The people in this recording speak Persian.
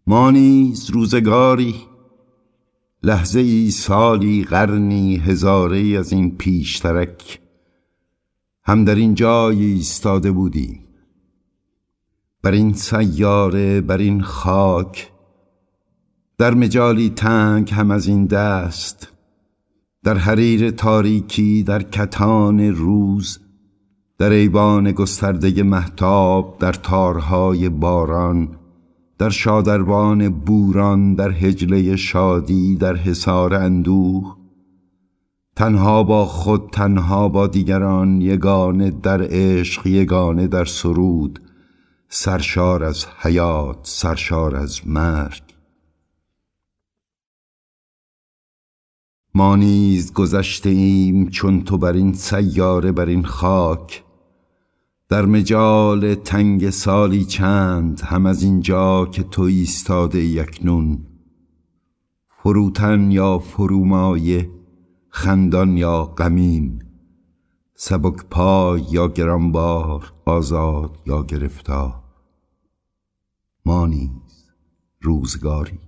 ما نیز روزگاری، لحظه ای، سالی، قرنی، هزاره ای از این پیشترک هم در این جای ایستاده بودیم، بر این سیاره، بر این خاک، در مجالی تنگ هم از این دست، در حریر تاریکی، در کتان روز، در ایوان گسترده مهتاب، در تارهای باران، در شادروان بوران، در حجله شادی، در حصار اندوه، تنها با خود، تنها با دیگران، یگانه در عشق، یگانه در سرود، سرشار از حیات، سرشار از مرگ. ما نیز گذشته ایم چون تو بر این سیاره، بر این خاک، در مجال تنگ سالی چند هم از اینجا که تو ایستاده اکنون، فروتن یا فرومایه، خندان یا غمین، سبک پای یا گرانبار، آزاد یا گرفتار. ما نیز روزگاری